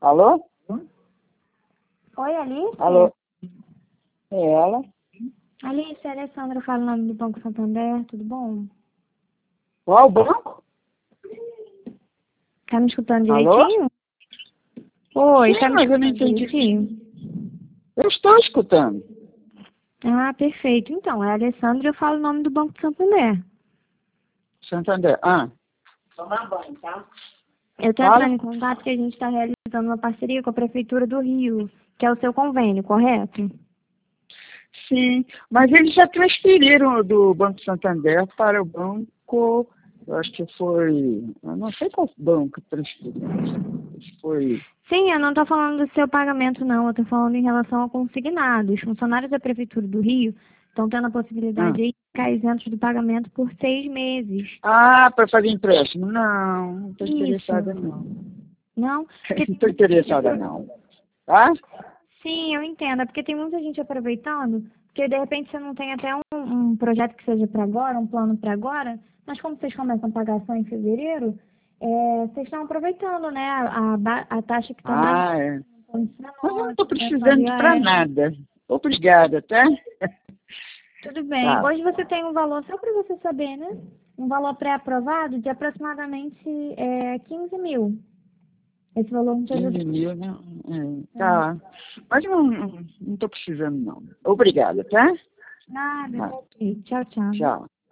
Alô? Oi, Alice? Alô? É ela? Alice, a Alessandra fala o nome do Banco Santander, tudo bom? Qual banco? Tá me escutando Alô? direitinho? Oi, Sim, tá me mas eu não escutando entendi. direitinho? Eu estou escutando. Ah, perfeito. Então, é a Alessandra e eu falo o nome do Banco Santander. Santander. Ah, Eu tô fala? entrando em contato porque a gente está realizando uma parceria com a Prefeitura do Rio, que é o seu convênio, correto? Sim, mas eles já transferiram do Banco Santander para o banco, eu acho que foi, eu não sei qual banco transferiu. Foi. Sim, eu não estou falando do seu pagamento, não. Eu estou falando em relação ao consignado. Os funcionários da Prefeitura do Rio estão tendo a possibilidade Ah, de ficar isentos do pagamento por 6 meses. para fazer empréstimo. Não estou Isso. interessada não. Não? Porque Não estou interessada não. Tá? sim, eu entendo. É porque tem muita gente aproveitando, porque de repente você não tem até um projeto que seja para agora, um plano para agora, mas como vocês começam a pagar só em fevereiro, vocês estão aproveitando, né? A taxa que está mais É. Mas eu não estou pensando precisando para nada. Obrigada, tá? tudo bem. Tá. Hoje você tem um valor, só para você saber, né? Um valor pré-aprovado de aproximadamente 15 mil. Esse valor não te ajuda. 15 mil, né? Tá. Mas não estou precisando, não. Obrigada, tá? Nada, Tá. tá ok. Tchau, tchau. Tchau.